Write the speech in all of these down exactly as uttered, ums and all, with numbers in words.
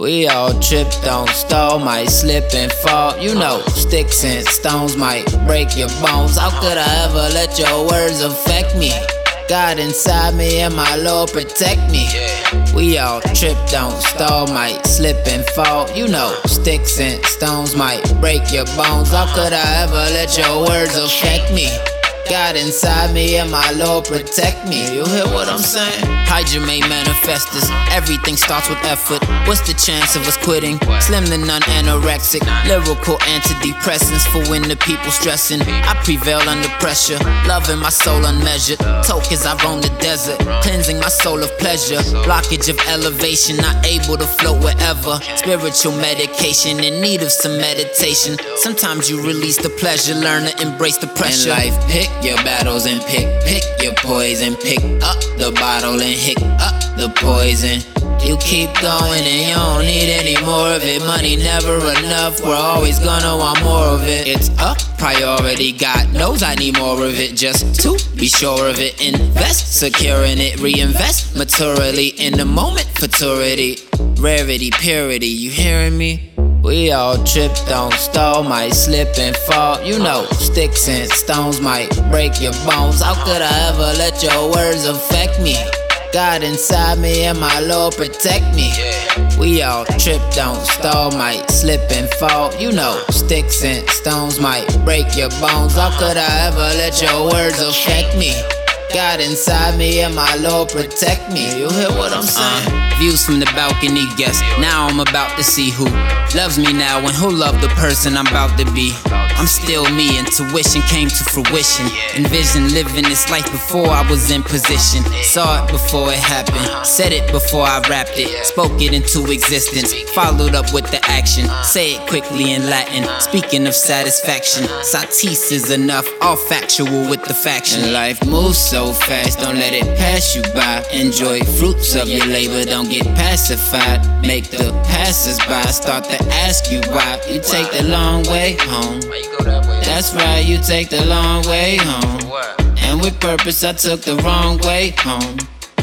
We all trip, don't stall, might slip and fall. You know, sticks and stones might break your bones. How could I ever let your words affect me? God inside me and my Lord protect me. We all trip, don't stall, might slip and fall. You know, sticks and stones might break your bones. How could I ever let your words affect me? God inside me and my Lord protect me. You hear what I'm saying? Hydra may manifest us. Everything starts with effort. What's the chance of us quitting? Slim to none anorexic. Lyrical antidepressants for when the people stressing. I prevail under pressure. Loving my soul unmeasured. Toke as I roam the desert. Cleansing my soul of pleasure. Blockage of elevation. Not able to float wherever. Spiritual medication in need of some meditation. Sometimes you release the pleasure. Learn to embrace the pressure. In life, pick your battles and pick, pick your poison. Pick up the bottle and hick up the poison. You keep going and you don't need any more of it. Money never enough, we're always gonna want more of it. It's a priority, God knows I need more of it. Just to be sure of it, invest, securing it, reinvest maturely in the moment, futurity, rarity, purity, you hearing me? We all trip, don't stall, might slip and fall. You know, sticks and stones might break your bones. How could I ever let your words affect me? God inside me and my Lord protect me. We all trip, don't stall, might slip and fall. You know, sticks and stones might break your bones. How could I ever let your words affect me? God inside me and my Lord protect me. You hear what I'm saying? Uh, views from the balcony, guess. Now I'm about to see who loves me now and who loved the person I'm about to be. I'm still me, intuition came to fruition. Envision living this life before I was in position. Saw it before it happened, said it before I rapped it. Spoke it into existence, followed up with the action. Say it quickly in Latin, speaking of satisfaction. Satis is enough, all factual with the faction. And life moves so fast, don't let it pass you by. Enjoy fruits of your labor, don't get pacified. Make the passers-by start to ask you why. You take the long way home. That's right, you take the long way home. And with purpose I took the wrong way home.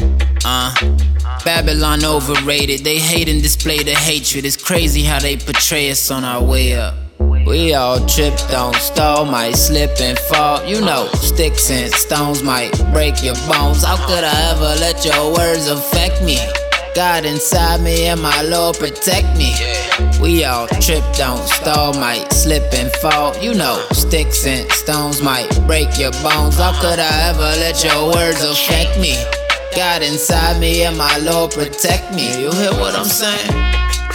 Uh, Babylon overrated, they hate and display the hatred. It's crazy how they portray us on our way up. We all trip, don't stall, might slip and fall. You know, sticks and stones might break your bones. How could I ever let your words affect me? God inside me and my Lord protect me. We all trip, don't stall, might slip and fall. You know, sticks and stones might break your bones. How could I ever let your words affect me? God inside me and my Lord protect me. You hear what I'm saying?